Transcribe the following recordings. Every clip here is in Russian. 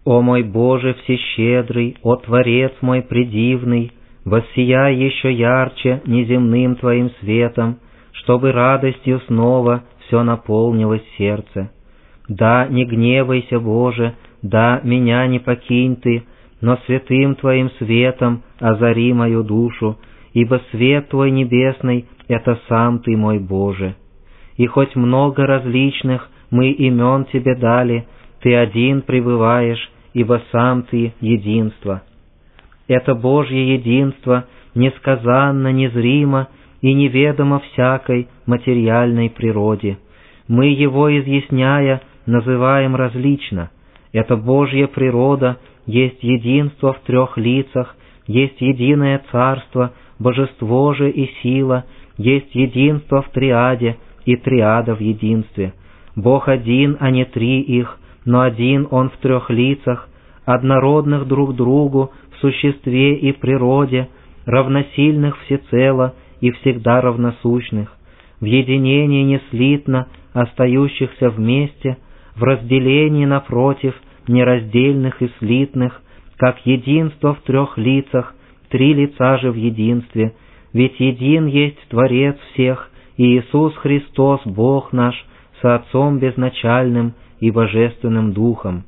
О мой Боже всещедрый, о Творец мой предивный, воссияй еще ярче неземным Твоим светом, чтобы радостью снова все наполнилось сердце. Да, не гневайся, Боже, да, меня не покинь Ты, но святым Твоим светом озари мою душу, ибо свет Твой небесный — это сам Ты, мой Боже. И хоть много различных мы имен Тебе дали, Ты один пребываешь, ибо сам Ты единство. Это Божье единство несказанно, незримо и неведомо всякой материальной природе. Мы его, изъясняя, называем различно. Это Божья природа есть единство в трех лицах, есть единое царство, божество же и сила, есть единство в триаде и триада в единстве. Бог один, а не три их, но один Он в трех лицах, однородных друг другу в существе и природе, равносильных всецело и всегда равносущных, в единении неслитно остающихся вместе, в разделении напротив нераздельных и слитных, как единство в трех лицах, три лица же в единстве, ведь един есть Творец всех, и Иисус Христос, Бог наш, со Отцом безначальным и Божественным Духом.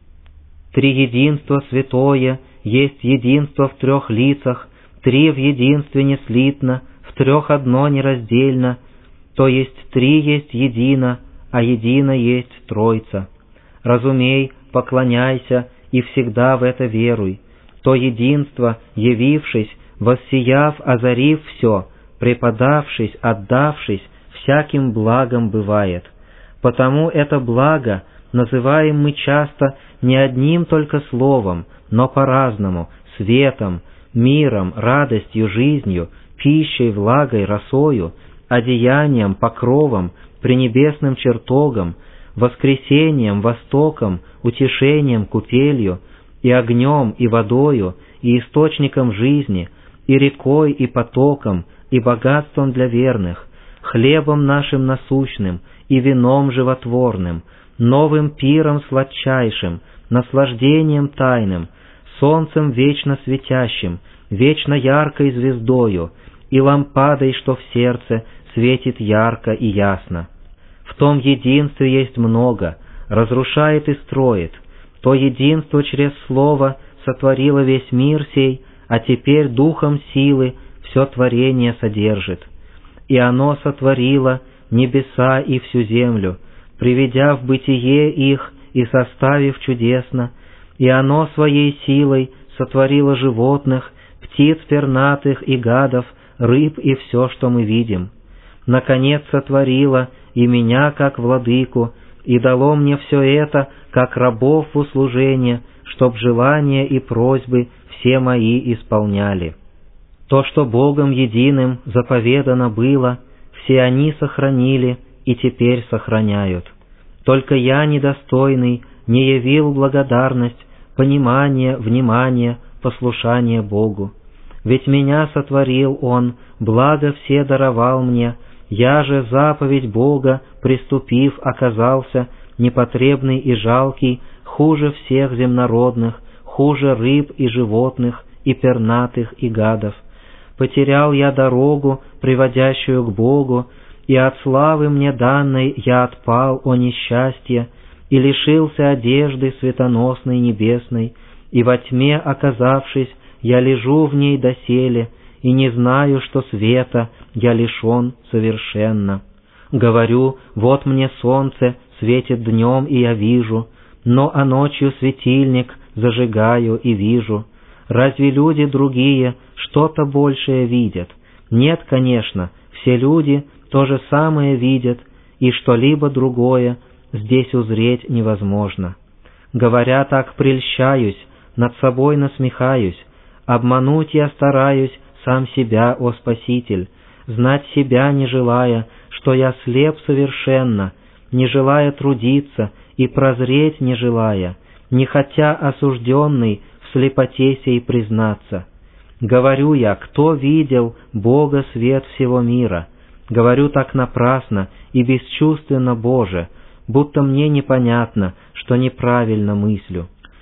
Триединство святое есть единство в трех лицах, три в единстве неслитно, в трех одно нераздельно, то есть три есть едино, а едино есть Тройца. Разумей, поклоняйся и всегда в это веруй. То единство, явившись, воссияв, озарив все, преподавшись, отдавшись, всяким благом бывает. Потому это благо называем мы часто не одним только словом, но по-разному: светом, миром, радостью, жизнью, пищей, влагой, росою, одеянием, покровом, пренебесным чертогом, воскресением, востоком, утешением, купелью, и огнем, и водою, и источником жизни, и рекой, и потоком, и богатством для верных, хлебом нашим насущным, и вином животворным, новым пиром сладчайшим, наслаждением тайным, солнцем вечно светящим, вечно яркой звездою, и лампадой, что в сердце светит ярко и ясно. В том единстве есть много, разрушает и строит. То единство через слово сотворило весь мир сей, а теперь духом силы все творение содержит. И оно сотворило небеса и всю землю, приведя в бытие их и составив чудесно, и оно своей силой сотворило животных, птиц пернатых и гадов, рыб и все, что мы видим. Наконец сотворило и меня как владыку, и дало мне все это, как рабов в услужение, чтоб желания и просьбы все мои исполняли. То, что Богом единым заповедано было, все они сохранили и теперь сохраняют. Только я, недостойный, не явил благодарность, понимание, внимание, послушание Богу. Ведь меня сотворил Он, благо все даровал мне, я же заповедь Бога, приступив, оказался непотребный и жалкий, хуже всех земнородных, хуже рыб и животных, и пернатых, и гадов. Потерял я дорогу, приводящую к Богу, и от славы мне данной я отпал, о несчастье, и лишился одежды светоносной небесной, и во тьме оказавшись, я лежу в ней доселе, и не знаю, что света я лишен совершенно. Говорю, вот мне солнце светит днем, и я вижу, но а ночью светильник зажигаю и вижу. Разве люди другие что-то большее видят? Нет, конечно, все люди то же самое видят, и что-либо другое здесь узреть невозможно. Говоря так, прельщаюсь, над собой насмехаюсь, обмануть я стараюсь сам себя, о Спаситель, знать себя не желая, что я слеп совершенно, не желая трудиться и прозреть не желая, не хотя осужденный в слепоте сей признаться. Говорю я, кто видел Бога свет всего мира? Говорю так напрасно и бесчувственно, Боже, будто мне непонятно, что неправильно мыслю.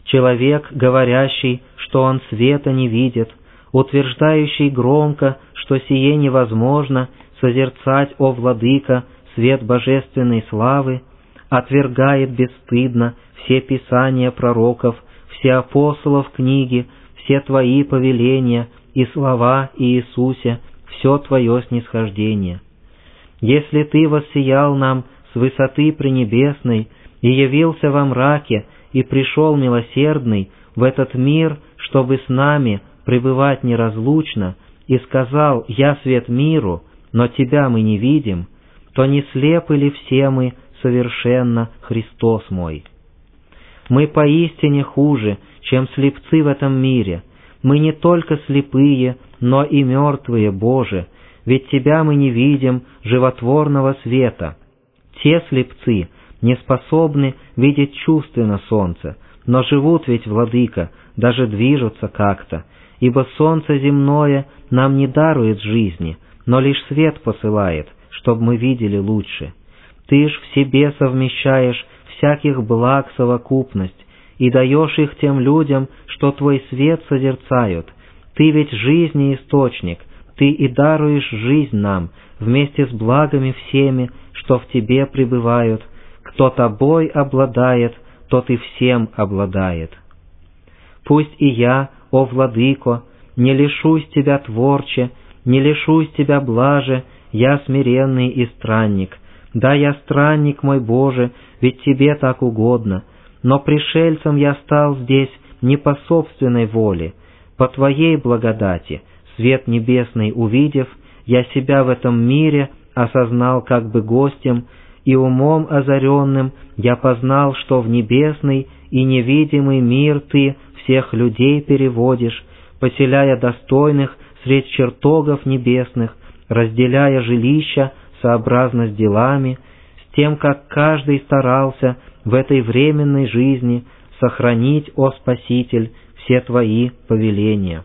человек, говорящий, что он света не видит, утверждающий громко, что сие невозможно, созерцать, о Владыка, свет божественной славы, отвергает бесстыдно все писания пророков, все апостолов книги, все Твои повеления и слова Иисусе, все Твое снисхождение. Если Ты воссиял нам с высоты пренебесной и явился во мраке, и пришел милосердный в этот мир, чтобы с нами пребывать неразлучно, и сказал: «Я свет миру, но Тебя мы не видим», то не слепы ли все мы совершенно, Христос мой? Мы поистине хуже, чем слепцы в этом мире. Мы не только слепые, но и мертвые, Боже, ведь Тебя мы не видим, животворного света. Те слепцы не способны видеть чувственно солнце, но живут ведь, Владыка, даже движутся как-то, ибо солнце земное нам не дарует жизни, но лишь свет посылает, чтобы мы видели лучше. Ты ж в себе совмещаешь всяких благ совокупность и даешь их тем людям, что Твой свет созерцают. Ты ведь жизни источник, Ты и даруешь жизнь нам вместе с благами всеми, что в Тебе пребывают. Кто Тобой обладает, тот и всем обладает. Пусть и я, о Владыко, не лишусь Тебя творче, не лишусь Тебя блаже, я смиренный и странник. Да, я странник, мой Боже, ведь Тебе так угодно, но пришельцем я стал здесь не по собственной воле, по Твоей благодати, свет небесный увидев, я себя в этом мире осознал как бы гостем, и умом озаренным я познал, что в небесный и невидимый мир Ты всех людей переводишь, поселяя достойных средь чертогов небесных, разделяя жилища сообразно с делами, с тем, как каждый старался в этой временной жизни сохранить, о Спаситель, все Твои повеления.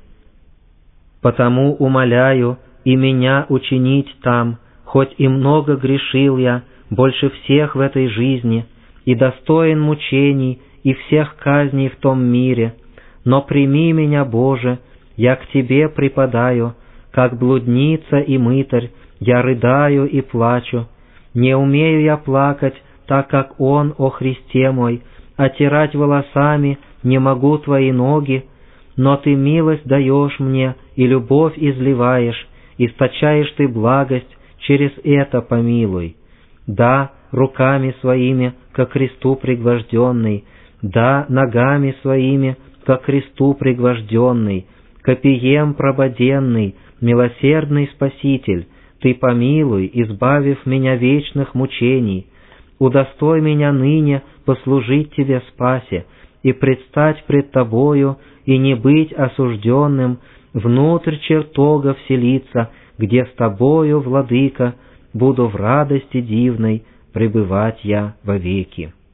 Потому умоляю и меня учинить там, хоть и много грешил я, больше всех в этой жизни, и достоин мучений и всех казней в том мире, но прими меня, Боже, я к Тебе припадаю, как блудница и мытарь, я рыдаю и плачу. Не умею я плакать, так как Он, о Христе мой, отирать волосами не могу Твои ноги, но Ты милость даешь мне и любовь изливаешь, источаешь Ты благость, через это помилуй. Да, руками своими ко кресту пригвожденный, да, ногами своими ко кресту пригвожденный, копием прободенный, милосердный Спаситель, Ты помилуй, избавив меня вечных мучений, удостой меня ныне послужить Тебе, Спасе, и предстать пред Тобою, и не быть осужденным, внутрь чертога вселиться, где с Тобою, Владыка, буду в радости дивной пребывать я вовеки.